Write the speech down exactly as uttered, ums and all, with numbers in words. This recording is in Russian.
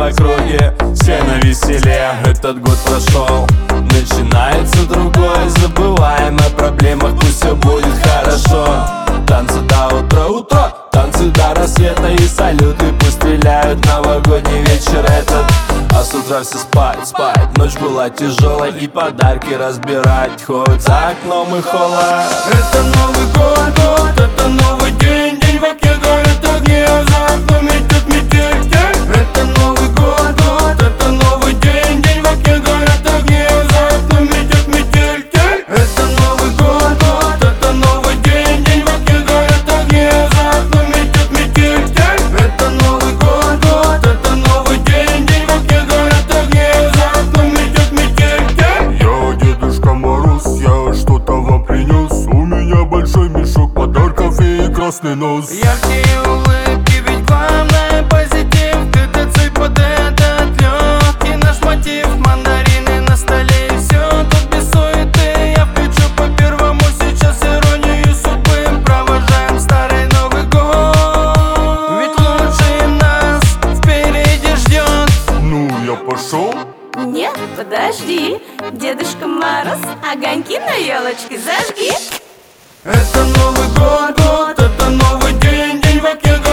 в округе, все навеселе. Этот год прошел, начинается другой. Забываем о проблемах, пусть все будет хорошо. Танцы до утра, утро, танцы до рассвета. И салюты пусть стреляют, новогодний вечер этот. А с утра все спать, спать. Ночь была тяжелой, и подарки разбирать хоть за окном и холод. Это Новый год, год, это новый день. День в окне горят огни, а за окном идет метель. Это Новый год, год, это новый день. День в окне горят огни, а за окном идет метель. Это Новый год, год, это новый день. День в окне горят огни, а за окном идет метель. Это Новый год, год, это новый день. День в окне горят огни, а за окном идет метель. Я Дедушка Мороз, я что-то вам принес. У меня большой мешок подарков и красный нос. Яркие улыбки, ведь главное позитив. Ты танцуй под этот лед, и наш мотив. Мандарины на столе, и все тут без суеты. Я включу по первому сейчас иронию судьбы. Провожаем старый Новый год, ведь лучший нас впереди ждет. Ну, я пошел. Нет, подожди, Дедушка Мороз, огоньки на елочке зажги. Это Новый год, год, это новый день. День в окне